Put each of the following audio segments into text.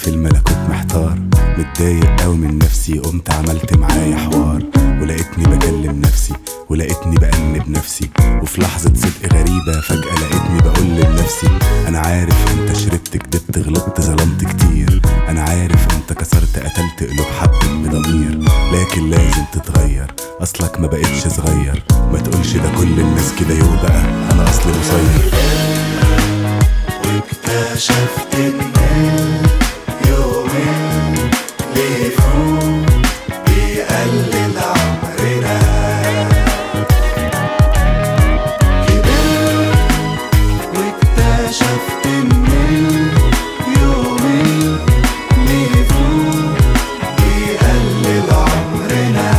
في الملكوت محتار، متضايق قوي من نفسي، قمت عملت معايا حوار، ولقيتني بكلم نفسي ولقيتني بأنب نفسي، وفي لحظة صدق غريبة فجأة لقيتني بقول لنفسي أنا عارف انت شربت كدبت غلطت ظلمت كتير، أنا عارف انت كسرت قتلت قلوب حد بضمير، لكن لازم تتغير أصلك ما بقتش صغير، ما تقولش ده كل الناس كده يو بقى أنا أصلي قصير. واكتشفت ان اليومين ليفوت بيقلل عمرنا، كبرت واكتشفت ان اليومين ليفوت بيقلل عمرنا.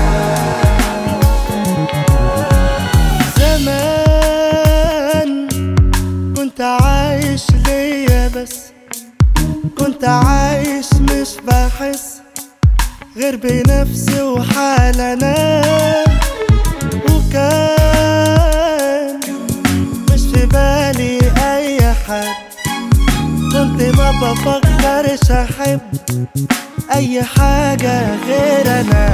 زمان كنت عايش ليا بس، كنت عايش مش بحس غير بنفسي وحال انا، وكان مش في بالي اي حد، كنت ما بفكرش احب اي حاجة غير انا.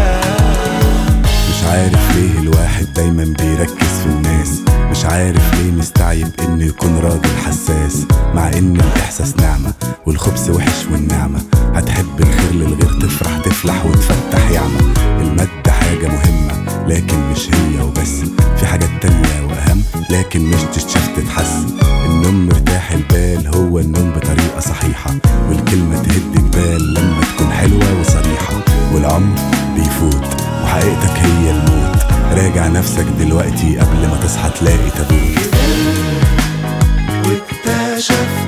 مش عارف ليه الواحد دايما بيركز في الناس، مش عارف ليه مستعيب انه يكون راجل حساس، مع ان الاحساس نعمة والخبز وحش والنعمة، هتحب الخير للغير تفرح تفلح وتفتح يعمى، المادة حاجة مهمة لكن مش هي وبس، في حاجات تانية واهم لكن مش تتشاف تتحس، النوم مرتاح البال هو النوم بطريقة صحيحة، والكلمة تهد البال لما تكون حلوة وصريحة، والعمر بيفوت وحقيقتك هي الموت، راجع نفسك دلوقتي قبل ما تصحى تلاقي تابوت. واكتشفت